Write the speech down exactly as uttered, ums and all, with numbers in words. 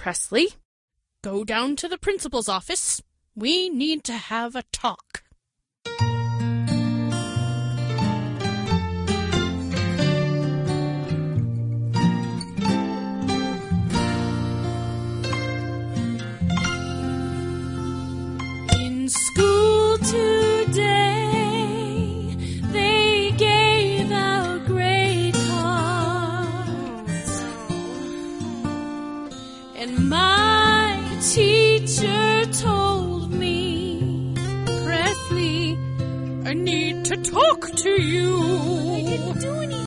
Presley. Go down to the principal's office. We need to have a talk. In school today, they gave out grade cards, and my teacher told me, Presley, I need to talk to you.